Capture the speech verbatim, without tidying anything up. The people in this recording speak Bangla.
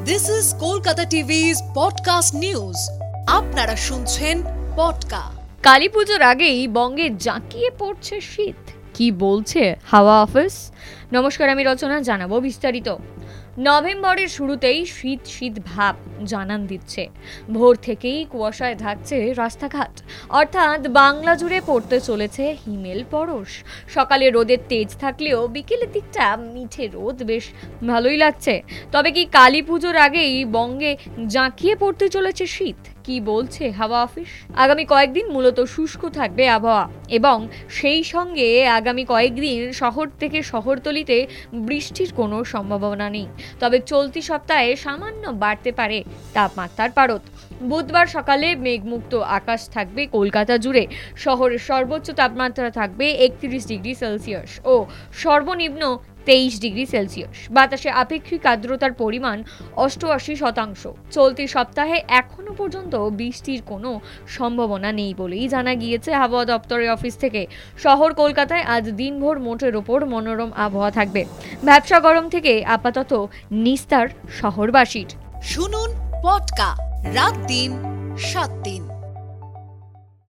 This is Kolkata TV's podcast news. আপনারা শুনছেন পডকা। কালী পুজোর আগেই বঙ্গে জাঁকিয়ে পড়ছে শীত, কি বলছে হাওয়া অফিস? নমস্কার, আমি রচনা, জানাবো বিস্তারিত। নভেম্বরের শুরুতেই শীত শীত ভাব জানান দিচ্ছে। ভোর থেকেই কুয়াশায় ঢাকছে রাস্তাঘাট, অর্থাৎ বাংলা জুড়ে পড়তে চলেছে হিমেল পরশ। সকালে রোদের তেজ থাকলেও বিকেলের দিকটা মিঠে রোদ বেশ ভালোই লাগছে। তবে কি কালী পুজোর আগেই বঙ্গে জাঁকিয়ে পড়তে চলেছে শীত? কি বলছে হাওয়া অফিস? আগামী কয়েকদিন মূলত শুষ্ক থাকবে আবহাওয়া, এবং সেই সঙ্গে আগামী কয়েকদিন শহর থেকে শহরতলিতে বৃষ্টির কোনো সম্ভাবনা নেই। তবে চলতি সপ্তাহে সামান্য বাড়তে পারে তাপমাত্রার পারদ। বুধবার সকালে মেঘমুক্ত আকাশ থাকবে কলকাতা জুড়ে। শহরের সর্বোচ্চ তাপমাত্রা থাকবে একত্রিশ ডিগ্রি সেলসিয়াস ও সর্বনিম্ন তেইশ ডিগ্রি সেলসিয়াস। বাতাসে আপেক্ষিক আর্দ্রতার পরিমাণ অষ্টআশি শতাংশ। চলতি সপ্তাহে এখনো পর্যন্ত বৃষ্টির কোনো সম্ভাবনা নেই বলেই জানা গিয়েছে আবহাওয়া দপ্তরের অফিস থেকে। শহর কলকাতায় আজ দিনভর মোটের ওপর মনোরম আবহাওয়া থাকবে। ভ্যাপসা গরম থেকে আপাতত নিস্তার শহরবাসীর। শুনুন পডকা, রাত দিন সাত দিন।